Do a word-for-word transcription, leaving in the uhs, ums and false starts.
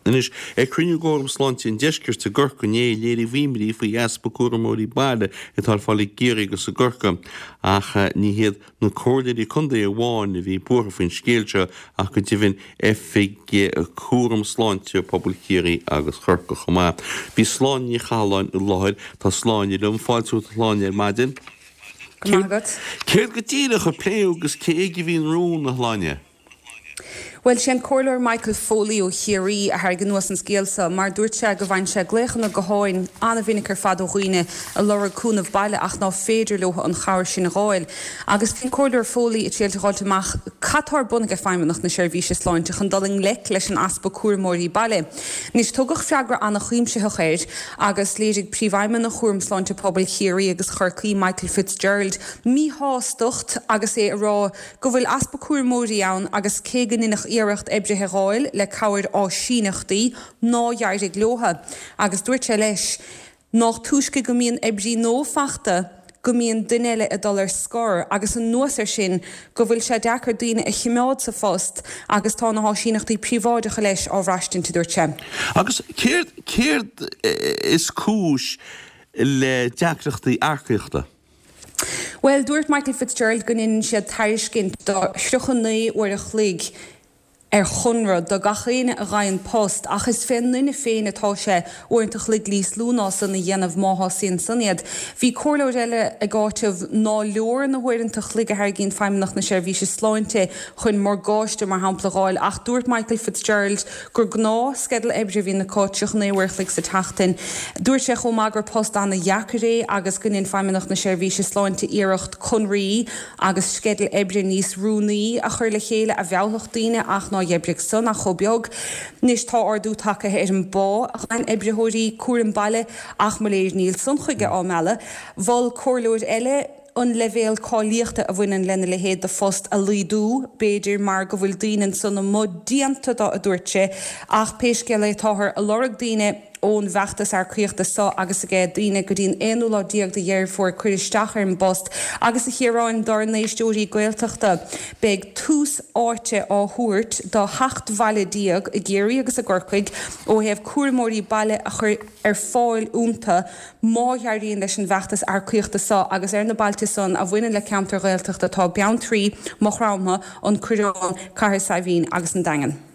Is e crinú góm sláinte in deisgur sa ggurca né léirí bhíimirí faoi easpa cuaramóí baile i tal fáil géir agus sa ggurca ach ní héad nó cóirí chunda a bháin a bhí buair faoin scéalte ach go dtí bhín efige cuaram sláinte poblchéirí agus churca chomá. Bhí sláin ní chaáin i láid tá sláin i lom fáilú sláin ar maidin. Céir go tíire chu pléú agus cé ag bhíon rún na hláine. Well, sin cóir Michael Foley ó Chiarí a thar gnuas an scéalsa, mar dúirt se go bhain se gléchanna go háin anna bhínicar fad ó chuoine a lora cúnamh baile ach ná féidir leo an chair sin a gháil. Agus cin cóir Foley i tíalta gáilteach catar bunna go feimmenach na seirbhíse sláinte chun daling le leis an aspa cuaramóí baile. Nís tugach freagra anna chuimse chuchéir agus léidir príomhhaimime na chuairm sláinte pobl Chiarí agus churcaí Michael Fitzgerald mí hástocht agus é rá go bhfuil aspa cuaramóí ann agus cégan inach iirecht ebrethe gáil le cabhair á síneachtaí ná dhearrig glótha. Agus dúirt sé leis nach túisce go mbíonn ebrí nófachta go mbíonn duine a dul ar scór agus an nuasar sin go bhfuil sé dechar daoine a chiimeád sa fóst agus tá na síneachtaí príomháidecha leis á bhreistin dúirt sé. Agus céir is cúis le deachreachtaí arcaíochta? Well, dúirt Michael Fitzgerald goninn siad tairiscint do sruchannaí uair a chlig ar chunra do gachéine a ghain post ach is féin nuna féin atá sé uintach lig lís lúná san na dhéanamh máthá sin saniad. Bhí cóirleir eile a gáitimh ná leor na huirintach lig a thar ginn feimmenach na seirbhíse sláinte chun mór gáiste mar hampla gáil ach dúirt Michael Fitzgerald gur gná skedal ebre hí na cáiteach néhhairchlik sa tatain. Dúirt sé chomh magur post anna Jacaré agus goninn feimmenach na seirbhíse sláinte iirecht chunraí agus skedal ebre níos rúnaí a chuir le chéile a bhealthach daoine ach ná dhébrigh son a chobeog. Nis tá ardú take ar an bá a chain ebrethirí cuaram baile ach mar léir níl son chuige á meile. Bhil cóirleir eile an levéal cáilíochta a bhainean lena le héad de fost a lídú béidir mar go bhfuil daoine sanna mod díanta a dúirte ach péisce le táthir a lorag daoine ón bheachtas ar críochta sa agus a gé daoine go dtíon éonúlá díag de dhéir fuair chuiristeach ar an bost agus a chiaráin dar nééisúirí gailteachta beag tús áite á thuairt do hacht bhaile díag i ggéirí agus a ggurcaig ó hebh cuaramóí baile a chur ar fáil únta máthearíonn leis an bheachtas ar críochta sa agus ar na bailte son a bhaineann le ceantar gailteachta tá bean trí mo chráma an cuireáin Carthair Saibhín agus an dagan.